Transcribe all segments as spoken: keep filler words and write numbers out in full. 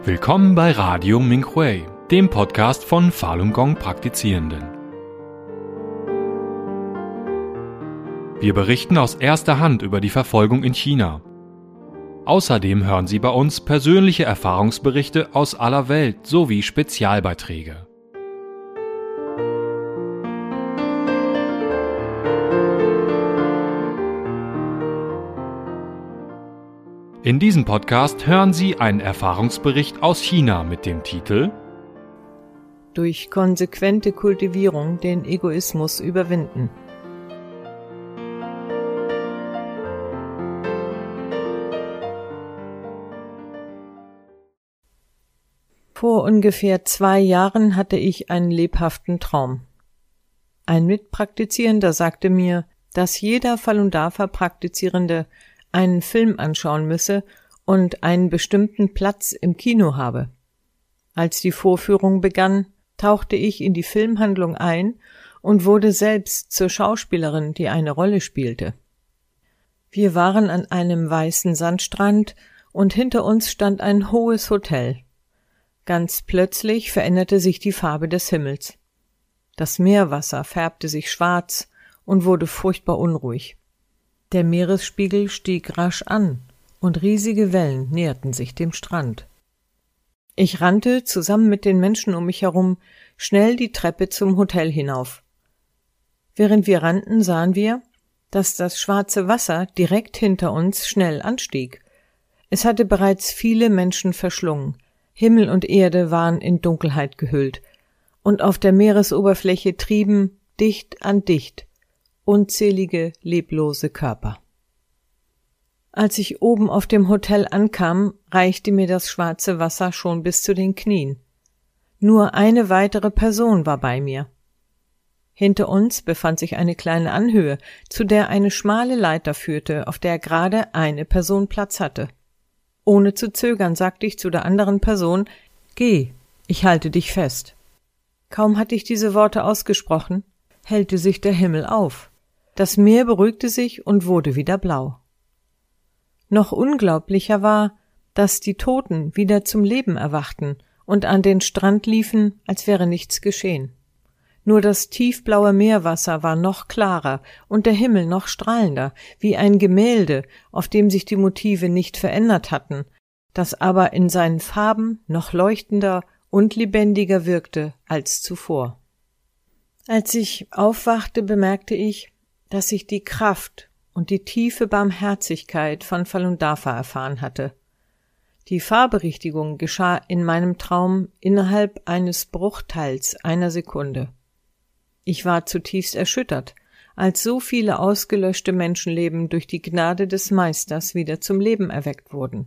Willkommen bei Radio Minhui, dem Podcast von Falun Gong Praktizierenden. Wir berichten aus erster Hand über die Verfolgung in China. Außerdem hören Sie bei uns persönliche Erfahrungsberichte aus aller Welt sowie Spezialbeiträge. In diesem Podcast hören Sie einen Erfahrungsbericht aus China mit dem Titel Durch konsequente Kultivierung den Egoismus überwinden. Vor ungefähr zwei Jahren hatte ich einen lebhaften Traum. Ein Mitpraktizierender sagte mir, dass jeder Falun Dafa Praktizierende einen Film anschauen müsse und einen bestimmten Platz im Kino habe. Als die Vorführung begann, tauchte ich in die Filmhandlung ein und wurde selbst zur Schauspielerin, die eine Rolle spielte. Wir waren an einem weißen Sandstrand und hinter uns stand ein hohes Hotel. Ganz plötzlich veränderte sich die Farbe des Himmels. Das Meerwasser färbte sich schwarz und wurde furchtbar unruhig. Der Meeresspiegel stieg rasch an und riesige Wellen näherten sich dem Strand. Ich rannte zusammen mit den Menschen um mich herum schnell die Treppe zum Hotel hinauf. Während wir rannten, sahen wir, dass das schwarze Wasser direkt hinter uns schnell anstieg. Es hatte bereits viele Menschen verschlungen. Himmel und Erde waren in Dunkelheit gehüllt, und auf der Meeresoberfläche trieben, dicht an dicht, unzählige leblose Körper. Als ich oben auf dem Hotel ankam, reichte mir das schwarze Wasser schon bis zu den Knien. Nur eine weitere Person war bei mir. Hinter uns befand sich eine kleine Anhöhe, zu der eine schmale Leiter führte, auf der gerade eine Person Platz hatte. Ohne zu zögern sagte ich zu der anderen Person: »Geh, ich halte dich fest.« Kaum hatte ich diese Worte ausgesprochen, hellte sich der Himmel auf. Das Meer beruhigte sich und wurde wieder blau. Noch unglaublicher war, dass die Toten wieder zum Leben erwachten und an den Strand liefen, als wäre nichts geschehen. Nur das tiefblaue Meerwasser war noch klarer und der Himmel noch strahlender, wie ein Gemälde, auf dem sich die Motive nicht verändert hatten, das aber in seinen Farben noch leuchtender und lebendiger wirkte als zuvor. Als ich aufwachte, bemerkte ich, dass ich die Kraft und die tiefe Barmherzigkeit von Falun Dafa erfahren hatte. Die Fahrberichtigung geschah in meinem Traum innerhalb eines Bruchteils einer Sekunde. Ich war zutiefst erschüttert, als so viele ausgelöschte Menschenleben durch die Gnade des Meisters wieder zum Leben erweckt wurden.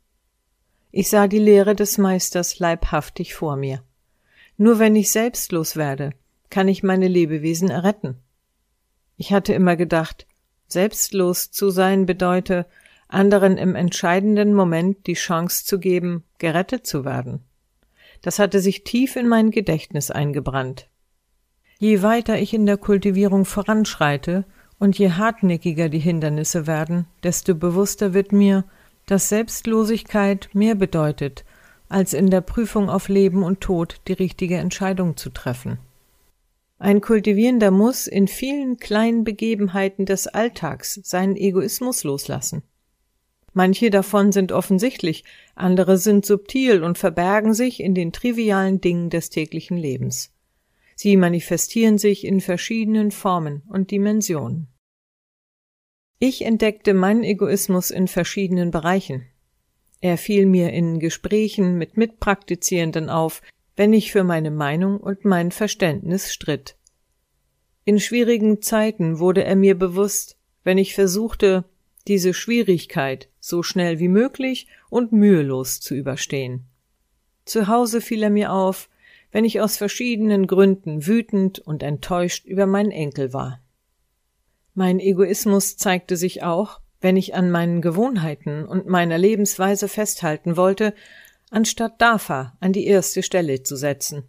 Ich sah die Lehre des Meisters leibhaftig vor mir. Nur wenn ich selbstlos werde, kann ich meine Lebewesen erretten. Ich hatte immer gedacht, selbstlos zu sein bedeute, anderen im entscheidenden Moment die Chance zu geben, gerettet zu werden. Das hatte sich tief in mein Gedächtnis eingebrannt. Je weiter ich in der Kultivierung voranschreite und je hartnäckiger die Hindernisse werden, desto bewusster wird mir, dass Selbstlosigkeit mehr bedeutet, als in der Prüfung auf Leben und Tod die richtige Entscheidung zu treffen. Ein Kultivierender muss in vielen kleinen Begebenheiten des Alltags seinen Egoismus loslassen. Manche davon sind offensichtlich, andere sind subtil und verbergen sich in den trivialen Dingen des täglichen Lebens. Sie manifestieren sich in verschiedenen Formen und Dimensionen. Ich entdeckte meinen Egoismus in verschiedenen Bereichen. Er fiel mir in Gesprächen mit Mitpraktizierenden auf, wenn ich für meine Meinung und mein Verständnis stritt. In schwierigen Zeiten wurde er mir bewusst, wenn ich versuchte, diese Schwierigkeit so schnell wie möglich und mühelos zu überstehen. Zu Hause fiel er mir auf, wenn ich aus verschiedenen Gründen wütend und enttäuscht über meinen Enkel war. Mein Egoismus zeigte sich auch, wenn ich an meinen Gewohnheiten und meiner Lebensweise festhalten wollte, anstatt Dafa an die erste Stelle zu setzen.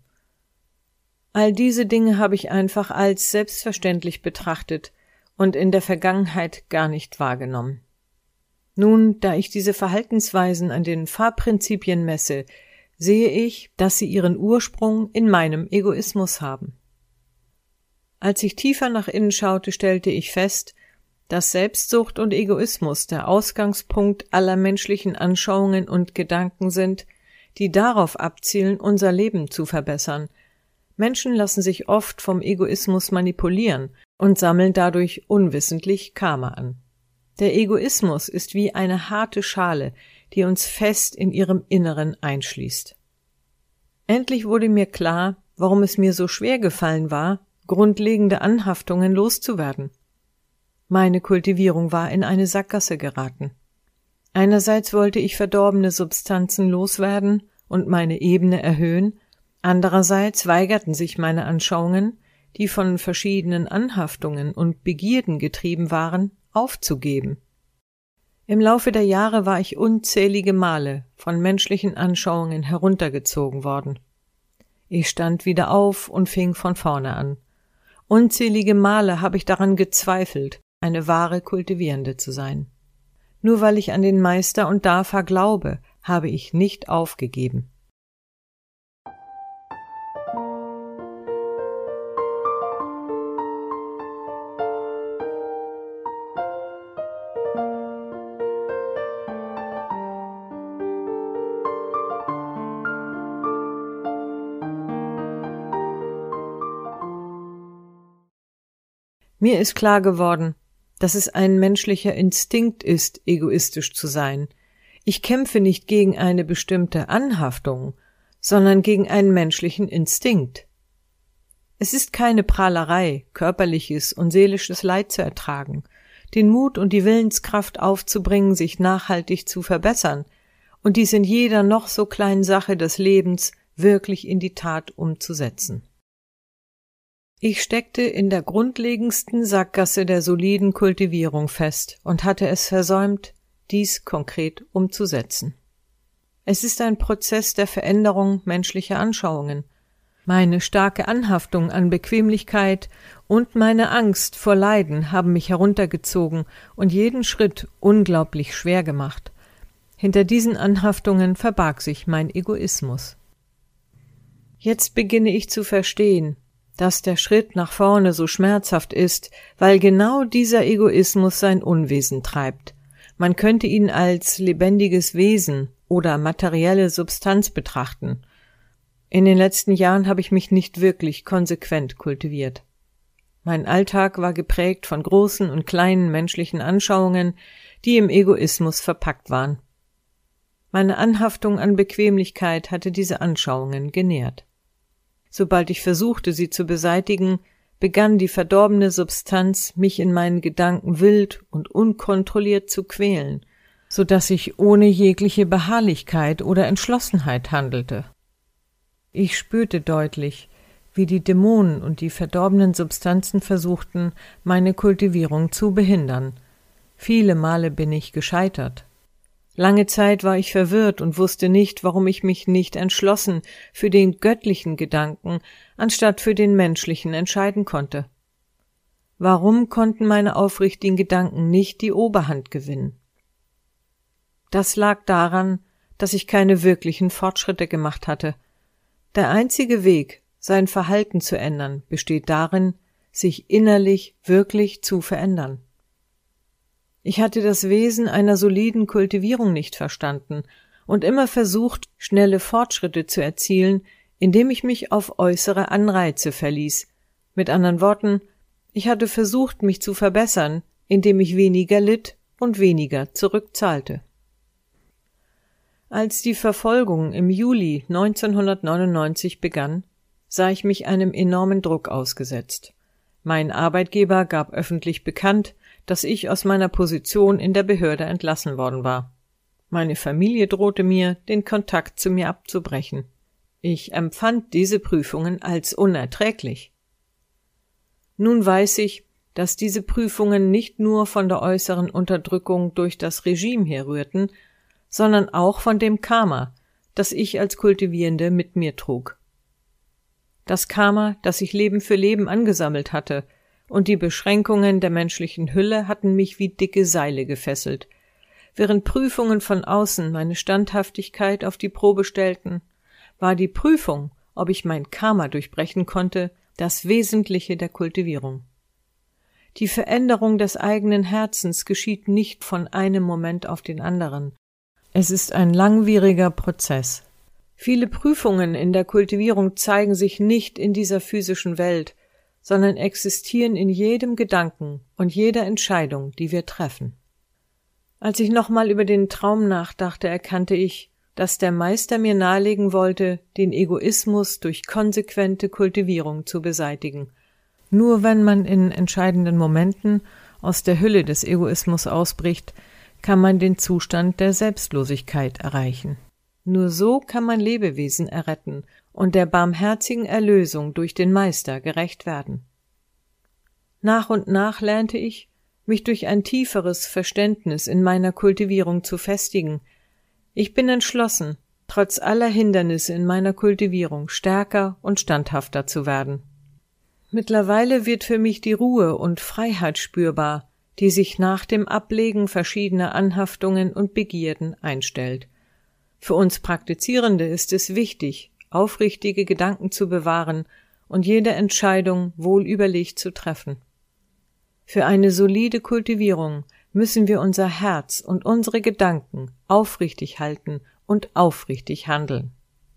All diese Dinge habe ich einfach als selbstverständlich betrachtet und in der Vergangenheit gar nicht wahrgenommen. Nun, da ich diese Verhaltensweisen an den Fahrprinzipien messe, sehe ich, dass sie ihren Ursprung in meinem Egoismus haben. Als ich tiefer nach innen schaute, stellte ich fest, dass Selbstsucht und Egoismus der Ausgangspunkt aller menschlichen Anschauungen und Gedanken sind, die darauf abzielen, unser Leben zu verbessern. Menschen lassen sich oft vom Egoismus manipulieren und sammeln dadurch unwissentlich Karma an. Der Egoismus ist wie eine harte Schale, die uns fest in ihrem Inneren einschließt. Endlich wurde mir klar, warum es mir so schwer gefallen war, grundlegende Anhaftungen loszuwerden. Meine Kultivierung war in eine Sackgasse geraten. Einerseits wollte ich verdorbene Substanzen loswerden und meine Ebene erhöhen, andererseits weigerten sich meine Anschauungen, die von verschiedenen Anhaftungen und Begierden getrieben waren, aufzugeben. Im Laufe der Jahre war ich unzählige Male von menschlichen Anschauungen heruntergezogen worden. Ich stand wieder auf und fing von vorne an. Unzählige Male habe ich daran gezweifelt, eine wahre Kultivierende zu sein. Nur weil ich an den Meister und Dafa glaube, habe ich nicht aufgegeben. Mir ist klar geworden, dass es ein menschlicher Instinkt ist, egoistisch zu sein. Ich kämpfe nicht gegen eine bestimmte Anhaftung, sondern gegen einen menschlichen Instinkt. Es ist keine Prahlerei, körperliches und seelisches Leid zu ertragen, den Mut und die Willenskraft aufzubringen, sich nachhaltig zu verbessern und dies in jeder noch so kleinen Sache des Lebens wirklich in die Tat umzusetzen. Ich steckte in der grundlegendsten Sackgasse der soliden Kultivierung fest und hatte es versäumt, dies konkret umzusetzen. Es ist ein Prozess der Veränderung menschlicher Anschauungen. Meine starke Anhaftung an Bequemlichkeit und meine Angst vor Leiden haben mich heruntergezogen und jeden Schritt unglaublich schwer gemacht. Hinter diesen Anhaftungen verbarg sich mein Egoismus. Jetzt beginne ich zu verstehen, dass der Schritt nach vorne so schmerzhaft ist, weil genau dieser Egoismus sein Unwesen treibt. Man könnte ihn als lebendiges Wesen oder materielle Substanz betrachten. In den letzten Jahren habe ich mich nicht wirklich konsequent kultiviert. Mein Alltag war geprägt von großen und kleinen menschlichen Anschauungen, die im Egoismus verpackt waren. Meine Anhaftung an Bequemlichkeit hatte diese Anschauungen genährt. Sobald ich versuchte, sie zu beseitigen, begann die verdorbene Substanz, mich in meinen Gedanken wild und unkontrolliert zu quälen, so dass ich ohne jegliche Beharrlichkeit oder Entschlossenheit handelte. Ich spürte deutlich, wie die Dämonen und die verdorbenen Substanzen versuchten, meine Kultivierung zu behindern. Viele Male bin ich gescheitert. Lange Zeit war ich verwirrt und wusste nicht, warum ich mich nicht entschlossen für den göttlichen Gedanken anstatt für den menschlichen entscheiden konnte. Warum konnten meine aufrichtigen Gedanken nicht die Oberhand gewinnen? Das lag daran, dass ich keine wirklichen Fortschritte gemacht hatte. Der einzige Weg, sein Verhalten zu ändern, besteht darin, sich innerlich wirklich zu verändern. Ich hatte das Wesen einer soliden Kultivierung nicht verstanden und immer versucht, schnelle Fortschritte zu erzielen, indem ich mich auf äußere Anreize verließ. Mit anderen Worten, ich hatte versucht, mich zu verbessern, indem ich weniger litt und weniger zurückzahlte. Als die Verfolgung im Juli neunzehnhundertneunundneunzig begann, sah ich mich einem enormen Druck ausgesetzt. Mein Arbeitgeber gab öffentlich bekannt, dass ich aus meiner Position in der Behörde entlassen worden war. Meine Familie drohte mir, den Kontakt zu mir abzubrechen. Ich empfand diese Prüfungen als unerträglich. Nun weiß ich, dass diese Prüfungen nicht nur von der äußeren Unterdrückung durch das Regime herrührten, sondern auch von dem Karma, das ich als Kultivierende mit mir trug. Das Karma, das ich Leben für Leben angesammelt hatte, und die Beschränkungen der menschlichen Hülle hatten mich wie dicke Seile gefesselt. Während Prüfungen von außen meine Standhaftigkeit auf die Probe stellten, war die Prüfung, ob ich mein Karma durchbrechen konnte, das Wesentliche der Kultivierung. Die Veränderung des eigenen Herzens geschieht nicht von einem Moment auf den anderen. Es ist ein langwieriger Prozess. Viele Prüfungen in der Kultivierung zeigen sich nicht in dieser physischen Welt, sondern existieren in jedem Gedanken und jeder Entscheidung, die wir treffen. Als ich nochmal über den Traum nachdachte, erkannte ich, dass der Meister mir nahelegen wollte, den Egoismus durch konsequente Kultivierung zu beseitigen. Nur wenn man in entscheidenden Momenten aus der Hülle des Egoismus ausbricht, kann man den Zustand der Selbstlosigkeit erreichen. Nur so kann man Lebewesen erretten und der barmherzigen Erlösung durch den Meister gerecht werden. Nach und nach lernte ich, mich durch ein tieferes Verständnis in meiner Kultivierung zu festigen. Ich bin entschlossen, trotz aller Hindernisse in meiner Kultivierung stärker und standhafter zu werden. Mittlerweile wird für mich die Ruhe und Freiheit spürbar, die sich nach dem Ablegen verschiedener Anhaftungen und Begierden einstellt. Für uns Praktizierende ist es wichtig, aufrichtige Gedanken zu bewahren und jede Entscheidung wohl überlegt zu treffen. Für eine solide Kultivierung müssen wir unser Herz und unsere Gedanken aufrichtig halten und aufrichtig handeln.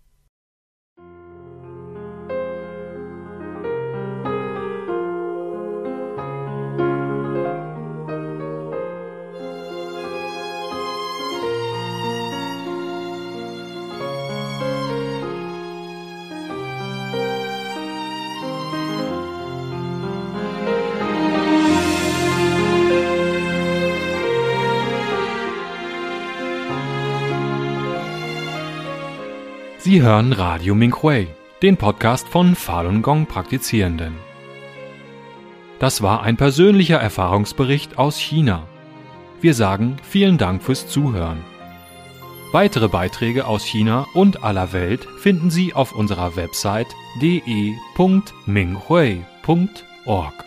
Sie hören Radio Minghui, den Podcast von Falun Gong Praktizierenden. Das war ein persönlicher Erfahrungsbericht aus China. Wir sagen vielen Dank fürs Zuhören. Weitere Beiträge aus China und aller Welt finden Sie auf unserer Website d e punkt minghui punkt org.